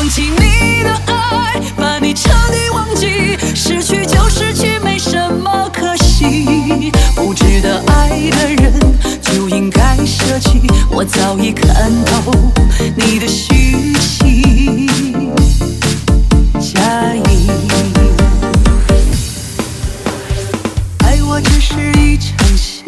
放弃你的爱，把你彻底忘记，失去就失去，没什么可惜。不值得爱的人就应该舍弃，我早已看透你的虚情假意。爱我只是一场戏，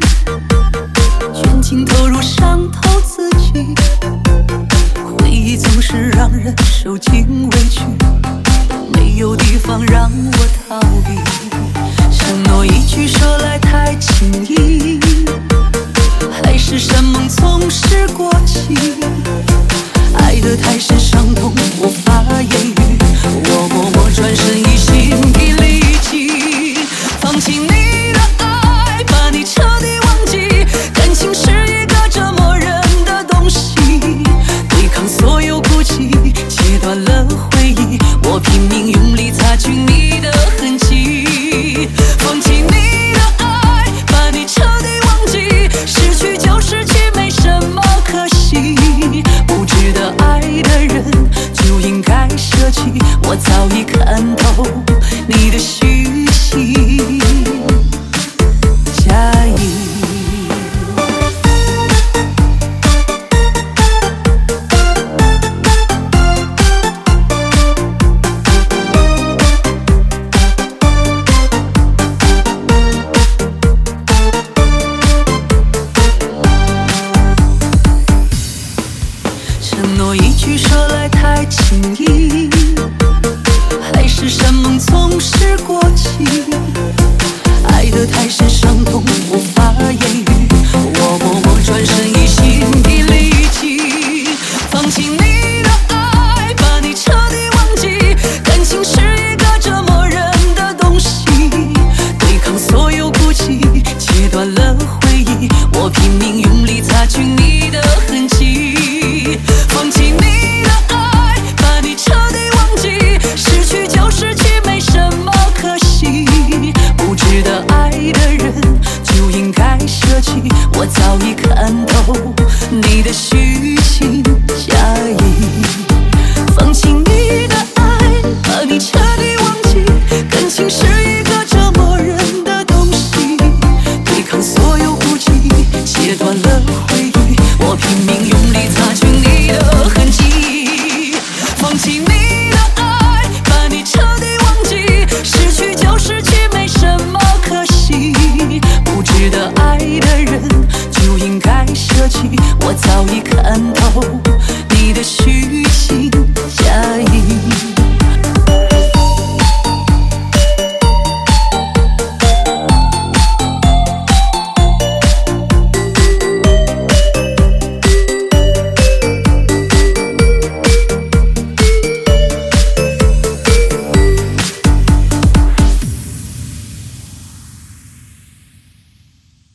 全情投入，伤透自己。回忆总是让人受尽委屈，没有地方让我逃避。承诺一句说来太轻易，海誓山盟总是过期。爱得太深，伤痛无法言语，我默默转身，已心疲力尽。放弃你的爱，把你彻底忘记，感情是一个折磨人的东西。对抗所有孤寂，切断了回忆，我拼命用力擦去你的痕迹。放弃你的爱，把你彻底忘记，失去就失去，没什么可惜。不值得爱的人就应该舍弃，我早已看透你的虚情假意。承诺一句说来太轻易，海誓山盟总是过期。爱得太深，伤痛无法言语，